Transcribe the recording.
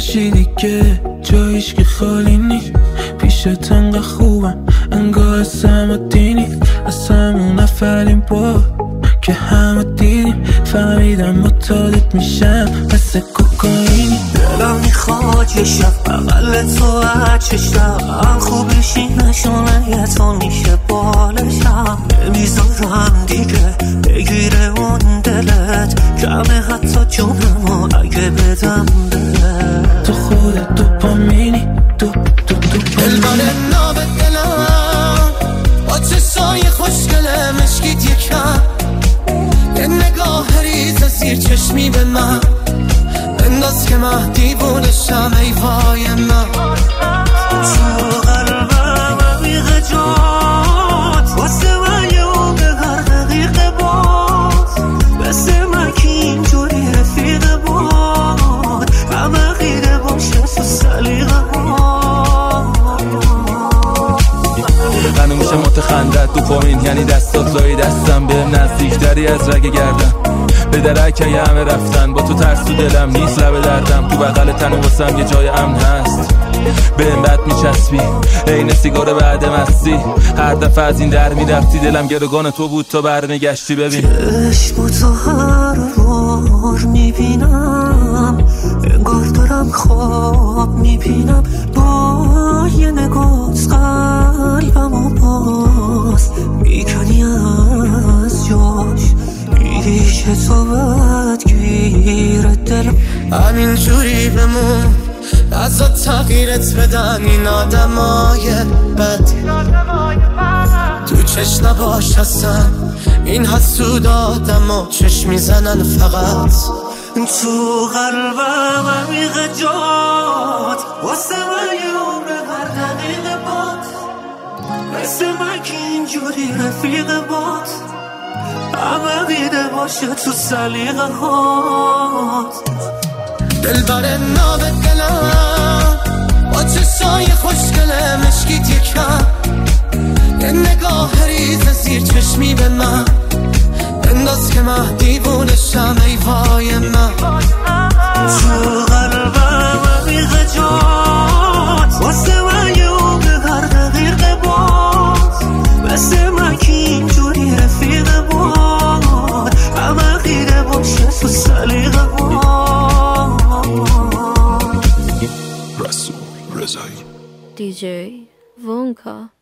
باشی دیگه جایش که خالی نی. پیشت انقدر خوبم انگار سمتینی، از همون اولین بار که همه دیدیم فهمیدم متعادت میشم مثل کوکائینی. دلم میخواد یه شب بغل تو چشم خوب بشی نشونه یه تو میشه بالشم. نمیذارم دیگه بگیره اون دلت، کمه حتی جونمو اگه بدم بهت. تو خودت دوپامینی دلبر ناب دلم با چشای خوشگله مشکیت یکم، یه نگاه ریز زیر چشمی به من بنداز که من دیوونشم ای وای من. تو قلبم عمیق جات واسه من یه عمر هر دقیقه باز، مثل من که اینجوری رفیق باد همه غیره باشه تو سلیقه ها. قنو میشه متخندت دوپامین یعنی دستات لای دستم به نزدیک دری از رگ گردم به درک همه رفتن با تو ترس تو دلم نیست لب دردم تو بغل تن واسم یه جای امن هست به این بد میچسبی عین سیگار بعد مستی هر دفعه از این در میرفتی دلم گروگان تو بود تا برنگشتی. ببین چشم تو هر بار میبینم انگار دارم خواب میبینم، با یه نگات قلبمو باز میکنی از جاش، میگی که تو بدگیر دلم. همین جوری بمون ازا تغییرت بدن این آدمای بد، تو چشم نباش هستن این حسود آدم چشم میزنن فقط. تو قلبم عمیق جات واسه من یه عمر هر دقیقه باد، مثل من که اینجوری رفیق باد همه غیره باشه تو سلیقه هات. دلبر ناب دلم با چشای خوشگله مشکیت یکم، یه نگاه ریز زیر چشمی به من بنداز که من دیوونشم ای وای من. تو قلبم عمیق جات واسه من یه عمر هر دقیقه باز، مثل من که اینجوری رفیق باد همه غیره باشه تو سلیقه ها. رسول رضایی DJ Vonka.